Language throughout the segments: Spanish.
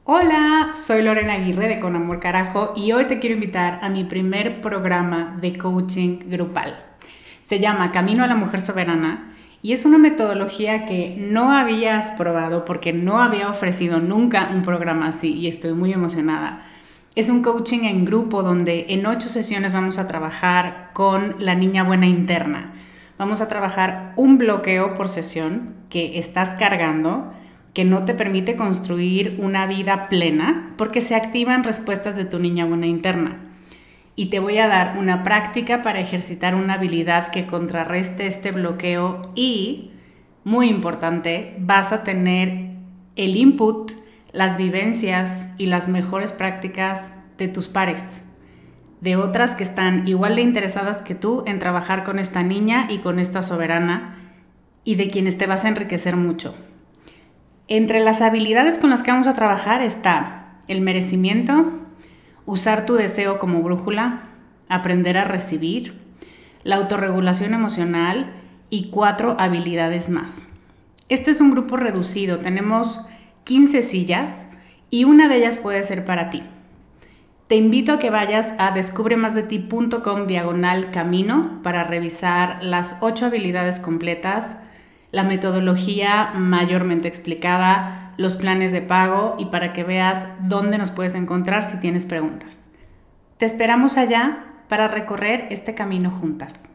Hola, soy Lorena Aguirre de Con Amor Carajo y hoy te quiero invitar a mi primer programa de coaching grupal. Se llama Camino a la Mujer Soberana y es una metodología que no habías probado porque no había ofrecido nunca un programa así y estoy muy emocionada. Es un coaching en grupo donde en 8 sesiones vamos a trabajar con la niña buena interna. Vamos a trabajar un bloqueo por sesión que estás cargando, que no te permite construir una vida plena porque se activan respuestas de tu niña buena interna. Y te voy a dar una práctica para ejercitar una habilidad que contrarreste este bloqueo y, muy importante, vas a tener el input, las vivencias y las mejores prácticas de tus pares, de otras que están igual de interesadas que tú en trabajar con esta niña y con esta soberana y de quienes te vas a enriquecer mucho. Entre las habilidades con las que vamos a trabajar está el merecimiento, usar tu deseo como brújula, aprender a recibir, la autorregulación emocional y 4 habilidades más. Este es un grupo reducido, tenemos 15 sillas y una de ellas puede ser para ti. Te invito a que vayas a descubremasdeti.com/camino para revisar las 8 habilidades completas, la metodología mayormente explicada, los planes de pago y para que veas dónde nos puedes encontrar si tienes preguntas. Te esperamos allá para recorrer este camino juntas.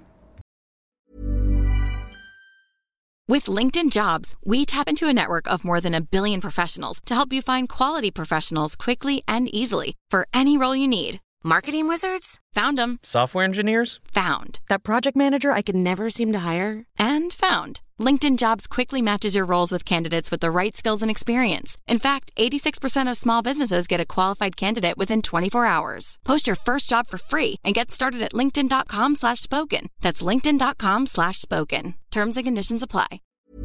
With LinkedIn Jobs, we tap into a network of more than 1 billion professionals to help you find quality professionals quickly and easily for any role you need. Marketing wizards? Found them. Software engineers? Found. That project manager I could never seem to hire? And found. LinkedIn Jobs quickly matches your roles with candidates with the right skills and experience. In fact, 86% of small businesses get a qualified candidate within 24 hours. Post your first job for free and get started at linkedin.com/spoken. That's linkedin.com/spoken. Terms and conditions apply.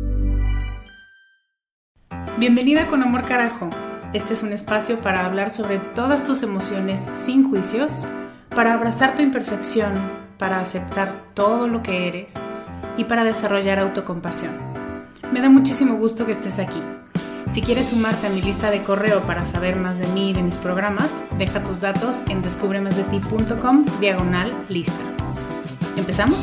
Bienvenida Con Amor Carajo. Este es un espacio para hablar sobre todas tus emociones sin juicios, para abrazar tu imperfección, para aceptar todo lo que eres y para desarrollar autocompasión. Me da muchísimo gusto que estés aquí. Si quieres sumarte a mi lista de correo para saber más de mí y de mis programas, deja tus datos en descubremasdeti.com/lista. ¿Empezamos?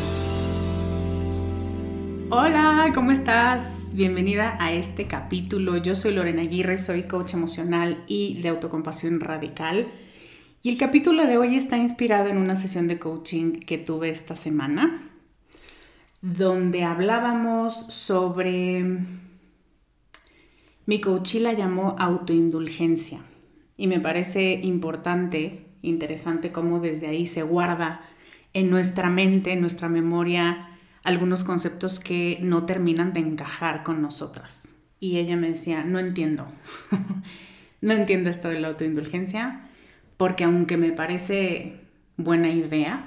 Hola, ¿cómo estás? Bienvenida a este capítulo. Yo soy Lorena Aguirre, soy coach emocional y de autocompasión radical. Y el capítulo de hoy está inspirado en una sesión de coaching que tuve esta semana, donde hablábamos sobre... Mi coachí la llamó autoindulgencia. Y me parece importante, interesante cómo desde ahí se guarda en nuestra mente, en nuestra memoria, algunos conceptos que no terminan de encajar con nosotras. Y ella me decía, no entiendo. No entiendo esto de la autoindulgencia, porque aunque me parece buena idea,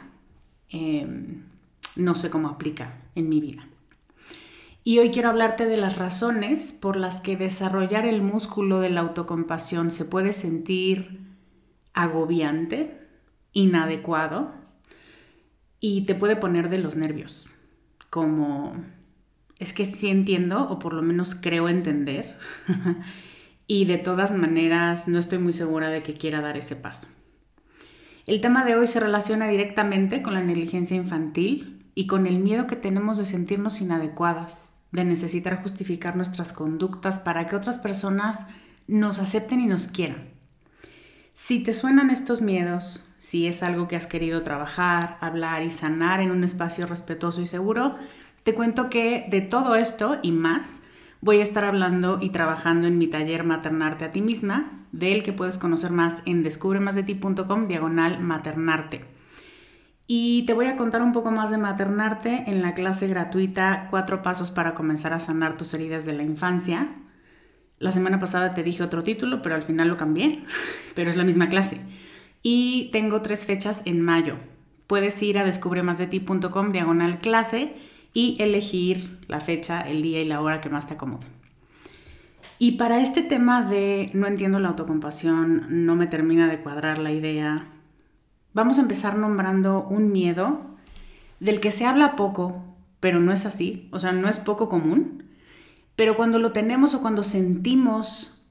no sé cómo aplica en mi vida. Y hoy quiero hablarte de las razones por las que desarrollar el músculo de la autocompasión se puede sentir agobiante, inadecuado y te puede poner de los nervios. Como, es que sí entiendo, o por lo menos creo entender, y de todas maneras no estoy muy segura de que quiera dar ese paso. El tema de hoy se relaciona directamente con la negligencia infantil y con el miedo que tenemos de sentirnos inadecuadas, de necesitar justificar nuestras conductas para que otras personas nos acepten y nos quieran. Si te suenan estos miedos, si es algo que has querido trabajar, hablar y sanar en un espacio respetuoso y seguro, te cuento que de todo esto y más voy a estar hablando y trabajando en mi taller Maternarte a ti misma, del que puedes conocer más en descubremasdeti.com/maternarte. Y te voy a contar un poco más de Maternarte en la clase gratuita 4 pasos para comenzar a sanar tus heridas de la infancia. La semana pasada te dije otro título, pero al final lo cambié, pero es la misma clase. Y tengo 3 fechas en mayo. Puedes ir a descubremasdeti.com/clase y elegir la fecha, el día y la hora que más te acomode. Y para este tema de no entiendo la autocompasión, no me termina de cuadrar la idea, vamos a empezar nombrando un miedo del que se habla poco, pero no es así, o sea, no es poco común, pero cuando lo tenemos o cuando sentimos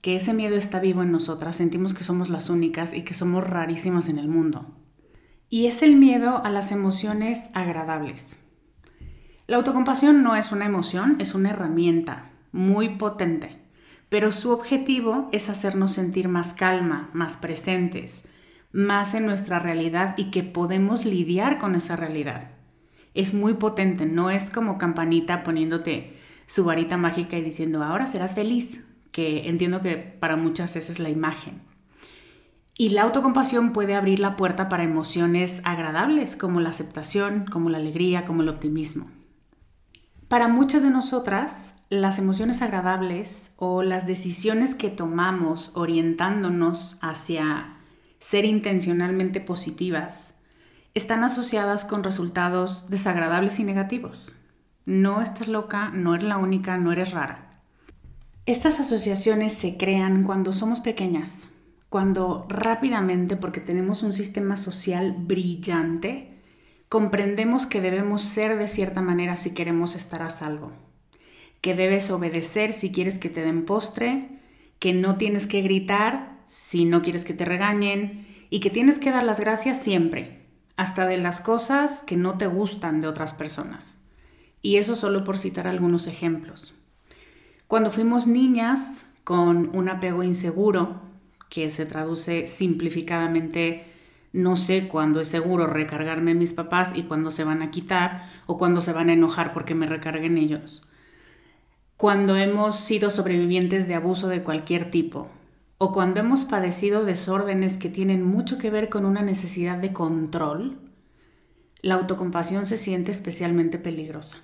que ese miedo está vivo en nosotras, sentimos que somos las únicas y que somos rarísimas en el mundo. Y es el miedo a las emociones agradables. La autocompasión no es una emoción, es una herramienta muy potente, pero su objetivo es hacernos sentir más calma, más presentes, más en nuestra realidad y que podemos lidiar con esa realidad. Es muy potente, no es como Campanita poniéndote su varita mágica y diciendo ahora serás feliz, que entiendo que para muchas esa es la imagen. Y la autocompasión puede abrir la puerta para emociones agradables como la aceptación, como la alegría, como el optimismo. Para muchas de nosotras, las emociones agradables o las decisiones que tomamos orientándonos hacia ser intencionalmente positivas están asociadas con resultados desagradables y negativos. No estás loca, no eres la única, no eres rara. Estas asociaciones se crean cuando somos pequeñas, cuando rápidamente, porque tenemos un sistema social brillante, comprendemos que debemos ser de cierta manera si queremos estar a salvo, que debes obedecer si quieres que te den postre, que no tienes que gritar si no quieres que te regañen y que tienes que dar las gracias siempre, hasta de las cosas que no te gustan de otras personas. Y eso solo por citar algunos ejemplos. Cuando fuimos niñas con un apego inseguro, que se traduce simplificadamente, no sé cuándo es seguro recargarme a mis papás y cuándo se van a quitar o cuándo se van a enojar porque me recarguen ellos. Cuando hemos sido sobrevivientes de abuso de cualquier tipo o cuando hemos padecido desórdenes que tienen mucho que ver con una necesidad de control, la autocompasión se siente especialmente peligrosa.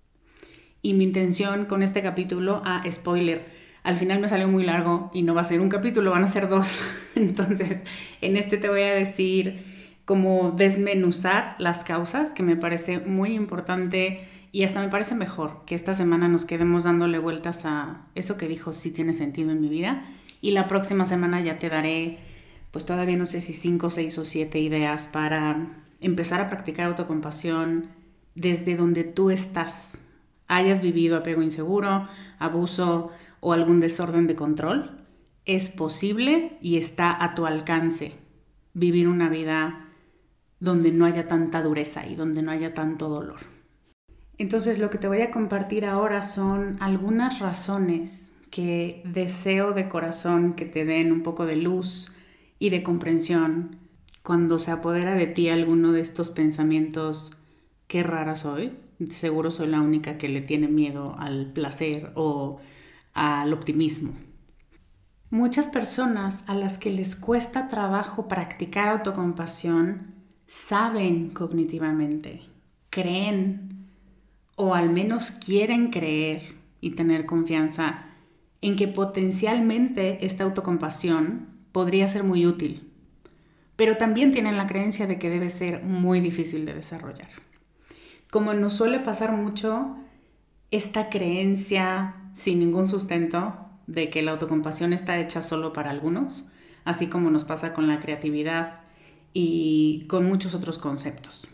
Y mi intención con este capítulo, spoiler, al final me salió muy largo y no va a ser un capítulo, van a ser 2. Entonces, en este te voy a decir cómo desmenuzar las causas, que me parece muy importante y hasta me parece mejor que esta semana nos quedemos dándole vueltas a eso que dijo sí tiene sentido en mi vida. Y la próxima semana ya te daré, pues todavía no sé si 5, 6 o 7 ideas para empezar a practicar autocompasión desde donde tú estás. Hayas vivido apego inseguro, abuso o algún desorden de control, es posible y está a tu alcance vivir una vida donde no haya tanta dureza y donde no haya tanto dolor. Entonces, lo que te voy a compartir ahora son algunas razones que deseo de corazón que te den un poco de luz y de comprensión cuando se apodera de ti alguno de estos pensamientos: qué rara soy, seguro soy la única que le tiene miedo al placer o al optimismo. Muchas personas a las que les cuesta trabajo practicar autocompasión saben cognitivamente, creen o al menos quieren creer y tener confianza en que potencialmente esta autocompasión podría ser muy útil, pero también tienen la creencia de que debe ser muy difícil de desarrollar. Como nos suele pasar mucho, esta creencia sin ningún sustento de que la autocompasión está hecha solo para algunos, así como nos pasa con la creatividad y con muchos otros conceptos.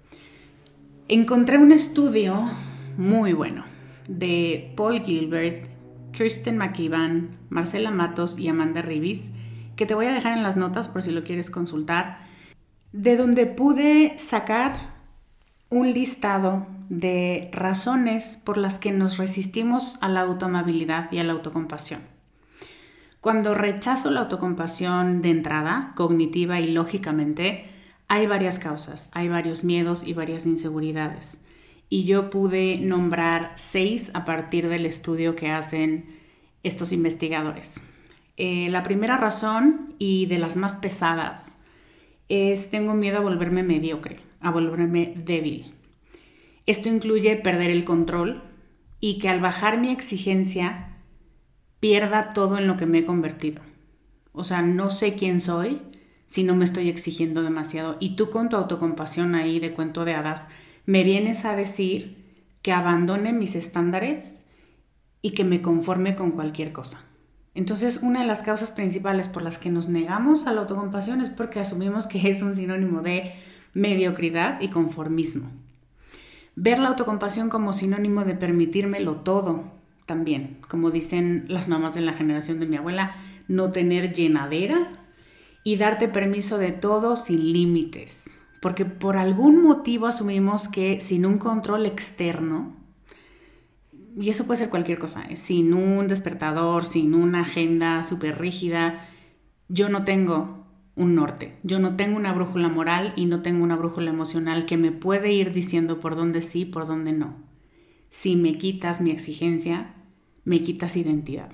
Encontré un estudio muy bueno de Paul Gilbert, Kirsten McKibben, Marcela Matos y Amanda Ribis, que te voy a dejar en las notas por si lo quieres consultar, de donde pude sacar un listado de razones por las que nos resistimos a la autoamabilidad y a la autocompasión. Cuando rechazo la autocompasión de entrada, cognitiva y lógicamente, hay varias causas, hay varios miedos y varias inseguridades. Y yo pude nombrar 6 a partir del estudio que hacen estos investigadores. La primera razón, y de las más pesadas, es tengo miedo a volverme mediocre, a volverme débil. Esto incluye perder el control y que al bajar mi exigencia pierda todo en lo que me he convertido. O sea, no sé quién soy si no me estoy exigiendo demasiado. Y tú con tu autocompasión ahí de cuento de hadas me vienes a decir que abandone mis estándares y que me conforme con cualquier cosa. Entonces, una de las causas principales por las que nos negamos a la autocompasión es porque asumimos que es un sinónimo de mediocridad y conformismo. Ver la autocompasión como sinónimo de permitírmelo todo, también, como dicen las mamás de la generación de mi abuela, no tener llenadera y darte permiso de todo sin límites. Porque por algún motivo asumimos que sin un control externo, y eso puede ser cualquier cosa, sin un despertador, sin una agenda súper rígida, yo no tengo un norte, yo no tengo una brújula moral y no tengo una brújula emocional que me puede ir diciendo por dónde sí, por dónde no. Si me quitas mi exigencia, me quitas identidad.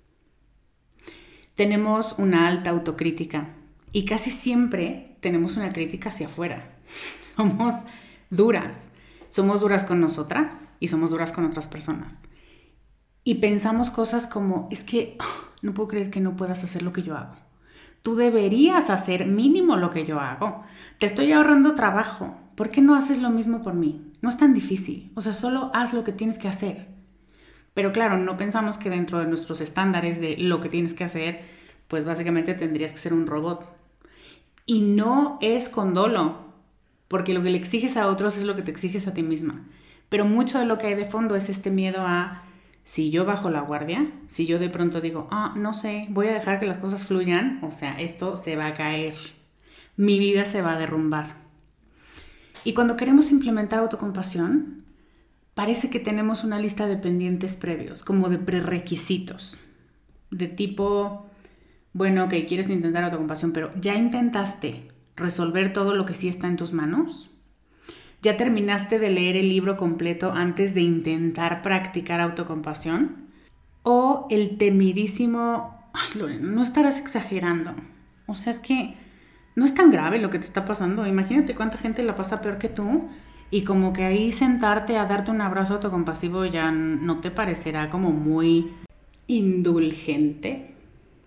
Tenemos una alta autocrítica y casi siempre tenemos una crítica hacia afuera. Somos duras con nosotras y somos duras con otras personas. Y pensamos cosas como, es que no puedo creer que no puedas hacer lo que yo hago. Tú deberías hacer mínimo lo que yo hago. Te estoy ahorrando trabajo. ¿Por qué no haces lo mismo por mí? No es tan difícil. O sea, solo haz lo que tienes que hacer. Pero claro, no pensamos que dentro de nuestros estándares de lo que tienes que hacer, pues básicamente tendrías que ser un robot. Y no es con dolo, porque lo que le exiges a otros es lo que te exiges a ti misma. Pero mucho de lo que hay de fondo es este miedo a, si yo bajo la guardia, si yo de pronto digo, no sé, voy a dejar que las cosas fluyan, o sea, esto se va a caer, mi vida se va a derrumbar. Y cuando queremos implementar autocompasión, parece que tenemos una lista de pendientes previos, como de prerequisitos, de tipo, bueno, ok, quieres intentar autocompasión, pero ¿ya intentaste resolver todo lo que sí está en tus manos? ¿Ya terminaste de leer el libro completo antes de intentar practicar autocompasión? O el temidísimo, ay Lorena, no estarás exagerando. O sea, es que no es tan grave lo que te está pasando. Imagínate cuánta gente la pasa peor que tú y como que ahí sentarte a darte un abrazo autocompasivo ya no te parecerá como muy indulgente.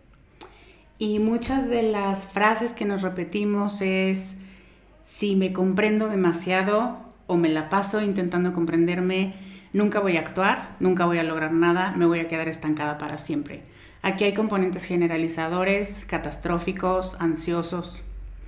Y muchas de las frases que nos repetimos es, si me comprendo demasiado o me la paso intentando comprenderme, nunca voy a actuar, nunca voy a lograr nada, me voy a quedar estancada para siempre. Aquí hay componentes generalizadores, catastróficos, ansiosos.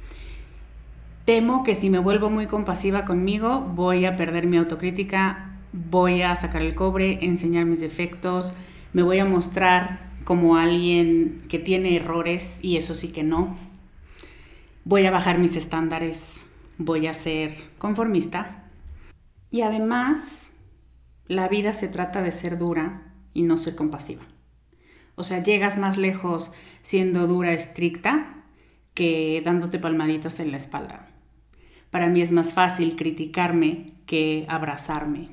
Temo que si me vuelvo muy compasiva conmigo, voy a perder mi autocrítica, voy a sacar el cobre, enseñar mis defectos, me voy a mostrar como alguien que tiene errores y eso sí que no. Voy a bajar mis estándares, voy a ser conformista. Y además, la vida se trata de ser dura y no ser compasiva. O sea, llegas más lejos siendo dura, estricta, que dándote palmaditas en la espalda. Para mí es más fácil criticarme que abrazarme.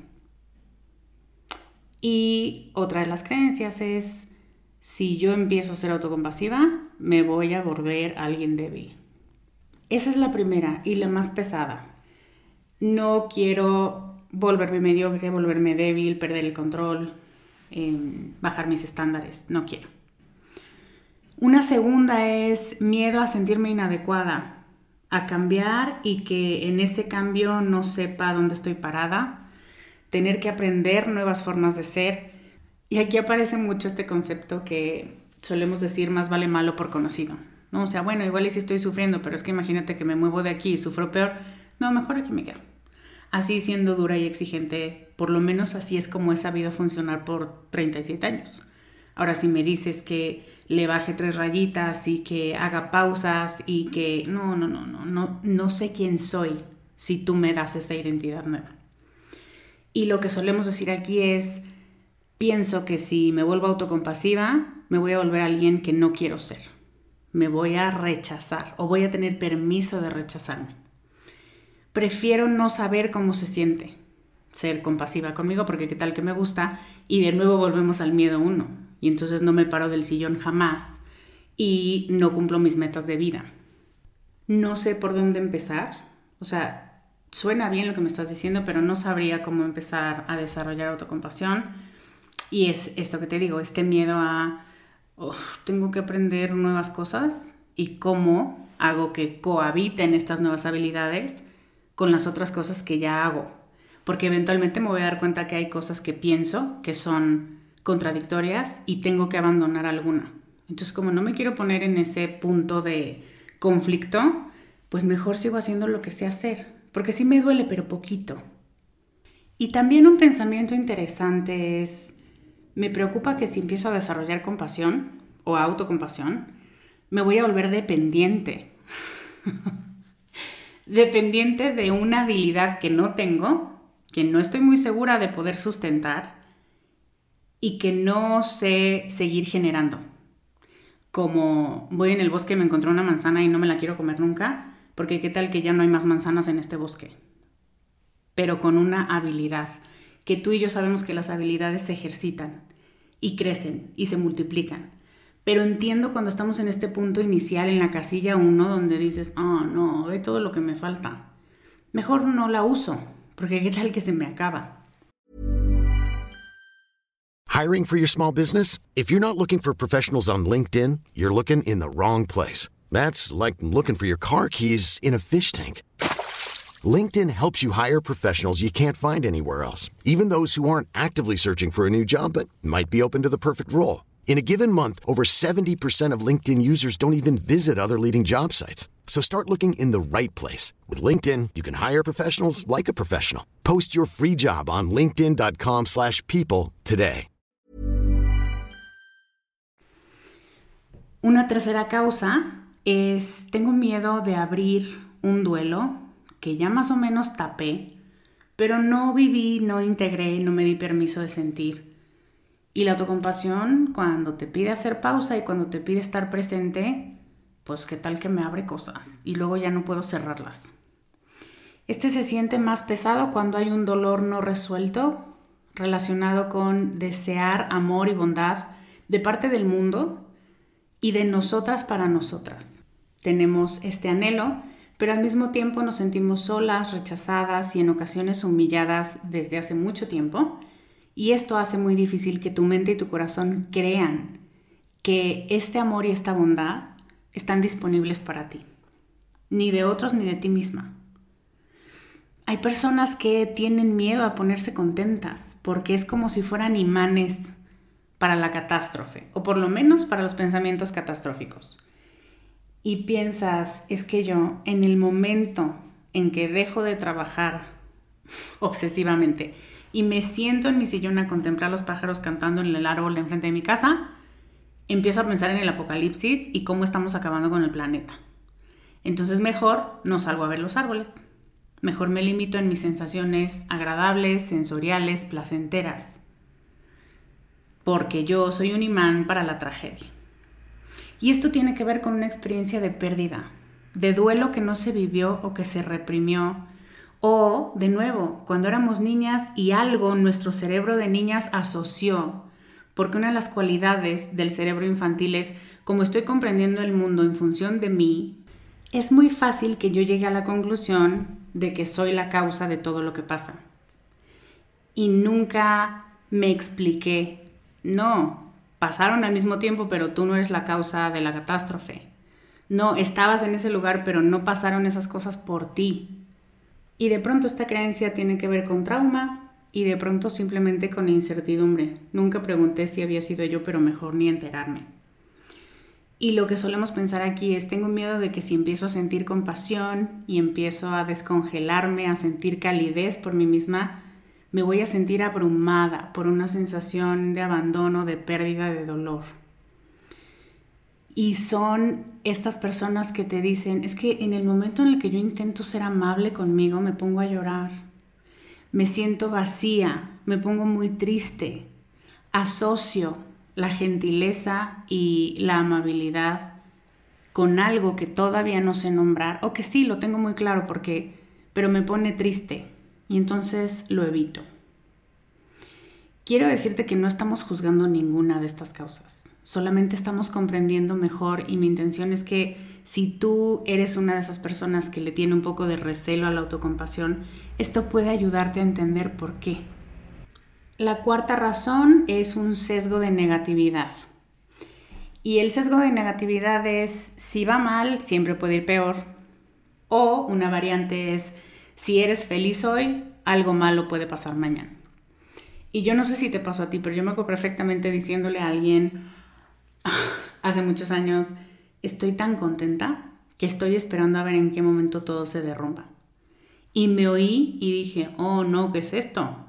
Y otra de las creencias es, si yo empiezo a ser autocompasiva, me voy a volver alguien débil. Esa es la primera y la más pesada. No quiero volverme mediocre, volverme débil, perder el control, bajar mis estándares. No quiero. Una segunda es miedo a sentirme inadecuada, a cambiar y que en ese cambio no sepa dónde estoy parada, tener que aprender nuevas formas de ser. Y aquí aparece mucho este concepto que solemos decir más vale malo por conocido, ¿no? O sea, bueno, igual y sí estoy sufriendo, pero es que imagínate que me muevo de aquí y sufro peor. No, mejor aquí me quedo. Así siendo dura y exigente, por lo menos así es como he sabido funcionar por 37 años. Ahora, si me dices que le baje 3 rayitas y que haga pausas y que no sé quién soy si tú me das esa identidad nueva. Y lo que solemos decir aquí es, pienso que si me vuelvo autocompasiva, me voy a volver alguien que no quiero ser. Me voy a rechazar o voy a tener permiso de rechazarme. Prefiero no saber cómo se siente ser compasiva conmigo porque qué tal que me gusta y de nuevo volvemos al miedo 1 y entonces no me paro del sillón jamás y no cumplo mis metas de vida. No sé por dónde empezar, o sea, suena bien lo que me estás diciendo, pero no sabría cómo empezar a desarrollar autocompasión y es esto que te digo, este miedo a tengo que aprender nuevas cosas y cómo hago que cohabiten estas nuevas habilidades con las otras cosas que ya hago. Porque eventualmente me voy a dar cuenta que hay cosas que pienso que son contradictorias y tengo que abandonar alguna. Entonces, como no me quiero poner en ese punto de conflicto, pues mejor sigo haciendo lo que sé hacer. Porque sí me duele, pero poquito. Y también un pensamiento interesante es, Me preocupa que si empiezo a desarrollar compasión o autocompasión, me voy a volver dependiente. Dependiente de una habilidad que no tengo, que no estoy muy segura de poder sustentar y que no sé seguir generando. Como voy en el bosque y me encontré una manzana y no me la quiero comer nunca, porque qué tal que ya no hay más manzanas en este bosque. Pero con una habilidad, que tú y yo sabemos que las habilidades se ejercitan y crecen y se multiplican. Pero entiendo cuando estamos en este punto inicial, en la casilla 1, donde dices, no, ve todo lo que me falta. Mejor no la uso, porque qué tal que se me acaba. Hiring for your small business? If you're not looking for professionals on LinkedIn, you're looking in the wrong place. That's like looking for your car keys in a fish tank. LinkedIn helps you hire professionals you can't find anywhere else, even those who aren't actively searching for a new job but might be open to the perfect role. In a given month, over 70% of LinkedIn users don't even visit other leading job sites. So start looking in the right place. With LinkedIn, you can hire professionals like a professional. Post your free job on linkedin.com/people today. Una tercera causa es, tengo miedo de abrir un duelo que ya más o menos tapé, pero no viví, no integré, no me di permiso de sentir. Y la autocompasión, cuando te pide hacer pausa y cuando te pide estar presente, pues qué tal que me abre cosas y luego ya no puedo cerrarlas. Este se siente más pesado cuando hay un dolor no resuelto relacionado con desear amor y bondad de parte del mundo y de nosotras para nosotras. Tenemos este anhelo, pero al mismo tiempo nos sentimos solas, rechazadas y en ocasiones humilladas desde hace mucho tiempo. Y esto hace muy difícil que tu mente y tu corazón crean que este amor y esta bondad están disponibles para ti. Ni de otros ni de ti misma. Hay personas que tienen miedo a ponerse contentas porque es como si fueran imanes para la catástrofe, o por lo menos para los pensamientos catastróficos. Y piensas, es que yo, en el momento en que dejo de trabajar obsesivamente y me siento en mi sillón a contemplar los pájaros cantando en el árbol de enfrente de mi casa, empiezo a pensar en el apocalipsis y cómo estamos acabando con el planeta. Entonces mejor no salgo a ver los árboles. Mejor me limito en mis sensaciones agradables, sensoriales, placenteras. Porque yo soy un imán para la tragedia. Y esto tiene que ver con una experiencia de pérdida, de duelo que no se vivió o que se reprimió. O, de nuevo, cuando éramos niñas y algo nuestro cerebro de niñas asoció, porque una de las cualidades del cerebro infantil es, como estoy comprendiendo el mundo en función de mí, es muy fácil que yo llegue a la conclusión de que soy la causa de todo lo que pasa. Y nunca me expliqué, no, pasaron al mismo tiempo, pero tú no eres la causa de la catástrofe. No, estabas en ese lugar, pero no pasaron esas cosas por ti. Y de pronto esta creencia tiene que ver con trauma y de pronto simplemente con incertidumbre. Nunca pregunté si había sido yo, pero mejor ni enterarme. Y lo que solemos pensar aquí es, tengo miedo de que si empiezo a sentir compasión y empiezo a descongelarme, a sentir calidez por mí misma, me voy a sentir abrumada por una sensación de abandono, de pérdida, de dolor. Y son estas personas que te dicen, es que en el momento en el que yo intento ser amable conmigo, me pongo a llorar. Me siento vacía, me pongo muy triste. Asocio la gentileza y la amabilidad con algo que todavía no sé nombrar, o que sí, lo tengo muy claro, pero me pone triste y entonces lo evito. Quiero decirte que no estamos juzgando ninguna de estas causas. Solamente estamos comprendiendo mejor y mi intención es que si tú eres una de esas personas que le tiene un poco de recelo a la autocompasión, esto puede ayudarte a entender por qué. La cuarta razón es un sesgo de negatividad. Y el sesgo de negatividad es, si va mal, siempre puede ir peor. O una variante es, si eres feliz hoy, algo malo puede pasar mañana. Y yo no sé si te pasó a ti, pero yo me acuerdo perfectamente diciéndole a alguien hace muchos años, estoy tan contenta que estoy esperando a ver en qué momento todo se derrumba. Y me oí y dije, oh no, ¿qué es esto?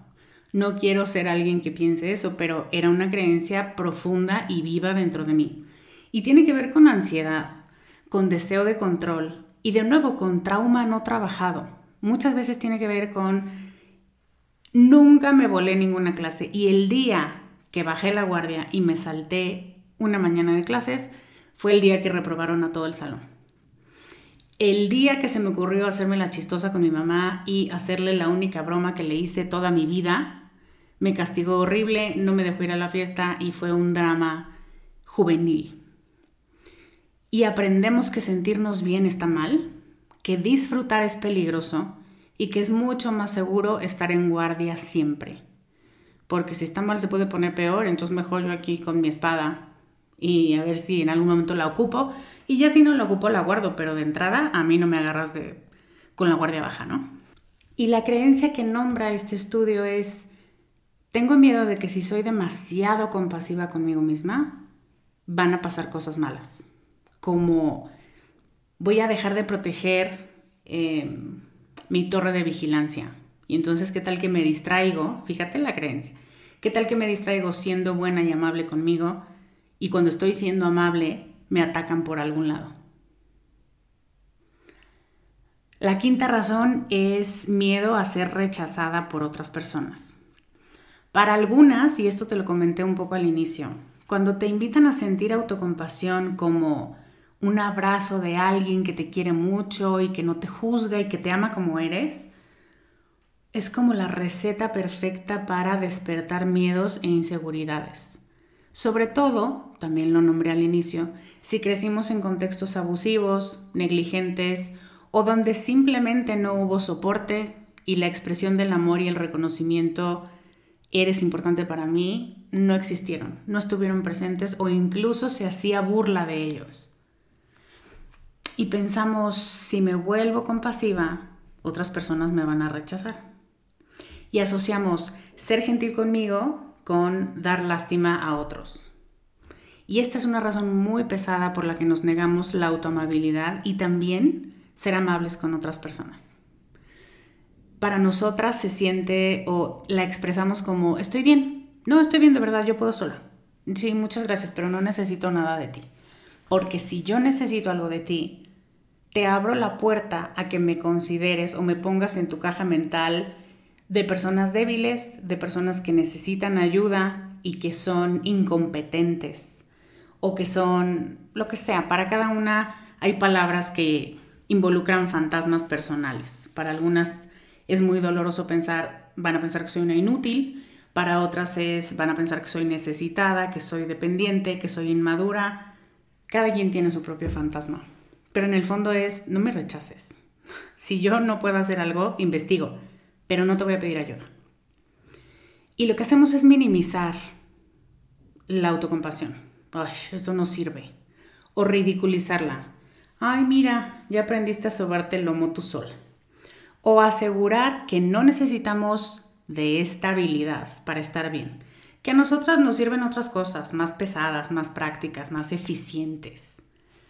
No quiero ser alguien que piense eso, pero era una creencia profunda y viva dentro de mí. Y tiene que ver con ansiedad, con deseo de control y de nuevo con trauma no trabajado. Muchas veces tiene que ver con nunca me volé ninguna clase y el día que bajé la guardia y me salté una mañana de clases fue el día que reprobaron a todo el salón. El día que se me ocurrió hacerme la chistosa con mi mamá y hacerle la única broma que le hice toda mi vida, me castigó horrible, no me dejó ir a la fiesta y fue un drama juvenil. Y aprendemos que sentirnos bien está mal, que disfrutar es peligroso y que es mucho más seguro estar en guardia siempre. Porque si está mal se puede poner peor, entonces mejor yo aquí con mi espada y a ver si en algún momento la ocupo. Y ya si no la ocupo la guardo, pero de entrada a mí no me agarras con la guardia baja, ¿no? Y la creencia que nombra este estudio es: tengo miedo de que si soy demasiado compasiva conmigo misma, van a pasar cosas malas. Como voy a dejar de proteger mi torre de vigilancia. Y entonces, ¿qué tal que me distraigo? Fíjate la creencia. ¿Qué tal que me distraigo siendo buena y amable conmigo? Y cuando estoy siendo amable, me atacan por algún lado. La quinta razón es miedo a ser rechazada por otras personas. Para algunas, y esto te lo comenté un poco al inicio, cuando te invitan a sentir autocompasión como un abrazo de alguien que te quiere mucho y que no te juzga y que te ama como eres, es como la receta perfecta para despertar miedos e inseguridades. Sobre todo, también lo nombré al inicio, si crecimos en contextos abusivos, negligentes o donde simplemente no hubo soporte y la expresión del amor y el reconocimiento eres importante para mí, no existieron, no estuvieron presentes o incluso se hacía burla de ellos. Y pensamos, si me vuelvo compasiva, otras personas me van a rechazar. Y asociamos ser gentil conmigo con dar lástima a otros. Y esta es una razón muy pesada por la que nos negamos la autoamabilidad y también ser amables con otras personas. Para nosotras se siente o la expresamos como estoy bien. No, estoy bien de verdad, yo puedo sola. Sí, muchas gracias, pero no necesito nada de ti. Porque si yo necesito algo de ti, te abro la puerta a que me consideres o me pongas en tu caja mental de personas débiles, de personas que necesitan ayuda y que son incompetentes o que son lo que sea. Para cada una hay palabras que involucran fantasmas personales. Para algunas es muy doloroso pensar, van a pensar que soy una inútil. Para otras van a pensar que soy necesitada, que soy dependiente, que soy inmadura. Cada quien tiene su propio fantasma. Pero en el fondo es, no me rechaces. Si yo no puedo hacer algo, investigo, pero no te voy a pedir ayuda. Y lo que hacemos es minimizar la autocompasión. Ay, eso no sirve. O ridiculizarla. Ay, mira, ya aprendiste a sobarte el lomo tú sola. O asegurar que no necesitamos de esta habilidad para estar bien. Que a nosotras nos sirven otras cosas, más pesadas, más prácticas, más eficientes.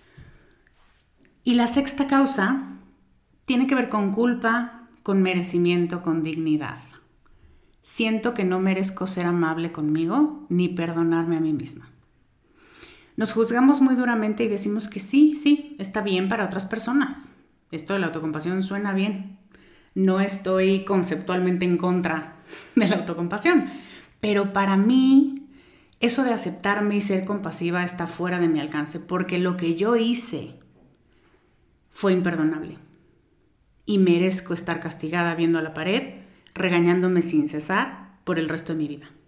Y la sexta causa tiene que ver con culpa, con merecimiento, con dignidad. Siento que no merezco ser amable conmigo ni perdonarme a mí misma. Nos juzgamos muy duramente y decimos que sí, está bien para otras personas. Esto de la autocompasión suena bien. No estoy conceptualmente en contra de la autocompasión, pero para mí eso de aceptarme y ser compasiva está fuera de mi alcance, porque lo que yo hice fue imperdonable y merezco estar castigada viendo a la pared, regañándome sin cesar por el resto de mi vida.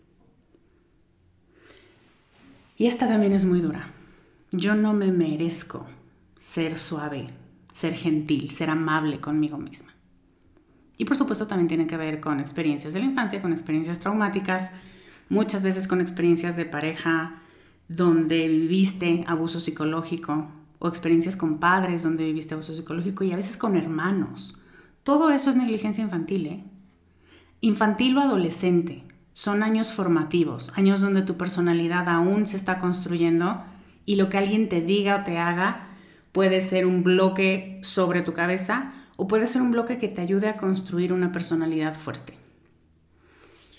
Y esta también es muy dura. Yo no me merezco ser suave, ser gentil, ser amable conmigo misma. Y por supuesto también tiene que ver con experiencias de la infancia, con experiencias traumáticas, muchas veces con experiencias de pareja donde viviste abuso psicológico, o experiencias con padres donde viviste abuso psicológico y a veces con hermanos. Todo eso es negligencia infantil, ¿eh? Infantil o adolescente. Son años formativos, años donde tu personalidad aún se está construyendo y lo que alguien te diga o te haga puede ser un bloque sobre tu cabeza o puede ser un bloque que te ayude a construir una personalidad fuerte.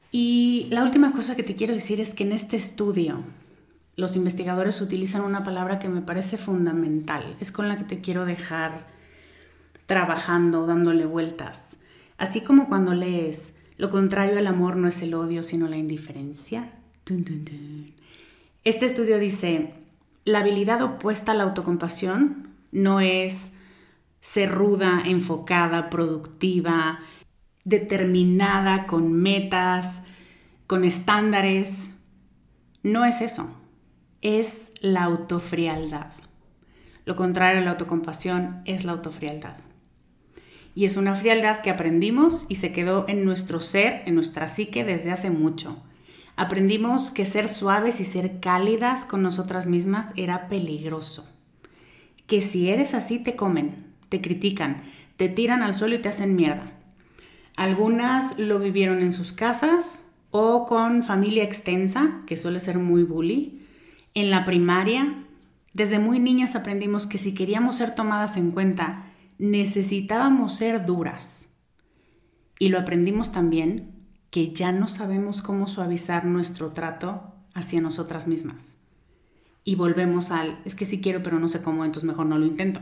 Y la última cosa que te quiero decir es que en este estudio los investigadores utilizan una palabra que me parece fundamental. Es con la que te quiero dejar trabajando, dándole vueltas. Así como cuando lees, lo contrario al amor no es el odio, sino la indiferencia. Dun, dun, dun. Este estudio dice, la habilidad opuesta a la autocompasión no es ser ruda, enfocada, productiva, determinada, con metas, con estándares. No es eso. Es la autofrialdad. Lo contrario a la autocompasión es la autofrialdad. Y es una frialdad que aprendimos y se quedó en nuestro ser, en nuestra psique desde hace mucho. Aprendimos que ser suaves y ser cálidas con nosotras mismas era peligroso. Que si eres así te comen, te critican, te tiran al suelo y te hacen mierda. Algunas lo vivieron en sus casas o con familia extensa, que suele ser muy bully. En la primaria, desde muy niñas aprendimos que si queríamos ser tomadas en cuenta, necesitábamos ser duras. Y lo aprendimos también que ya no sabemos cómo suavizar nuestro trato hacia nosotras mismas. Y volvemos al, es que sí quiero pero no sé cómo, entonces mejor no lo intento.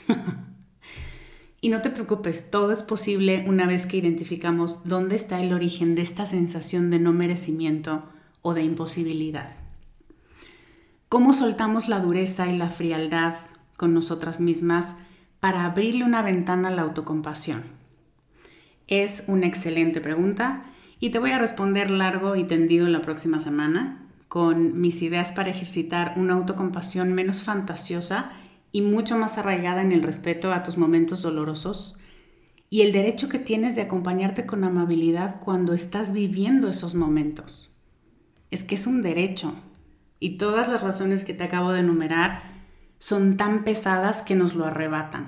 Y no te preocupes, todo es posible una vez que identificamos dónde está el origen de esta sensación de no merecimiento o de imposibilidad. ¿Cómo soltamos la dureza y la frialdad con nosotras mismas para abrirle una ventana a la autocompasión? Es una excelente pregunta y te voy a responder largo y tendido la próxima semana con mis ideas para ejercitar una autocompasión menos fantasiosa y mucho más arraigada en el respeto a tus momentos dolorosos y el derecho que tienes de acompañarte con amabilidad cuando estás viviendo esos momentos. Es que es un derecho y todas las razones que te acabo de enumerar son tan pesadas que nos lo arrebatan.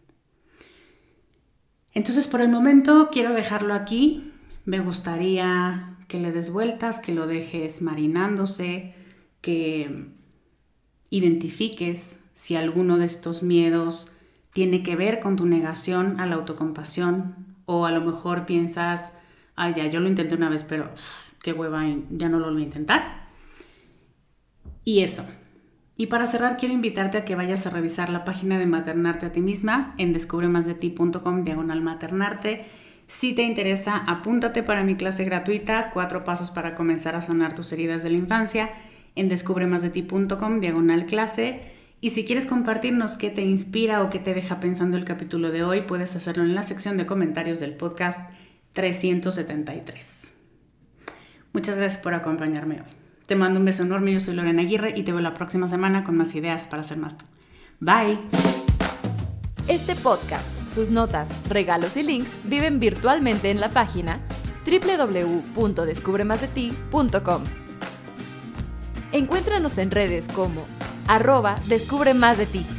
Entonces, por el momento quiero dejarlo aquí. Me gustaría que le des vueltas, que lo dejes marinándose, que identifiques si alguno de estos miedos tiene que ver con tu negación a la autocompasión o a lo mejor piensas, ay ya, yo lo intenté una vez, pero qué hueva, ya no lo voy a intentar. Y eso. Y para cerrar, quiero invitarte a que vayas a revisar la página de Maternarte a ti misma en descubremasdeti.com/maternarte. Si te interesa, apúntate para mi clase gratuita, 4 pasos para comenzar a sanar tus heridas de la infancia, en descubremasdeti.com/clase. Y si quieres compartirnos qué te inspira o qué te deja pensando el capítulo de hoy, puedes hacerlo en la sección de comentarios del podcast 373. Muchas gracias por acompañarme hoy. Te mando un beso enorme, yo soy Lorena Aguirre y te veo la próxima semana con más ideas para ser más tú. Bye. Este podcast, sus notas, regalos y links viven virtualmente en la página www.descubremasdeti.com. Encuéntranos en redes como @descubremasdeti.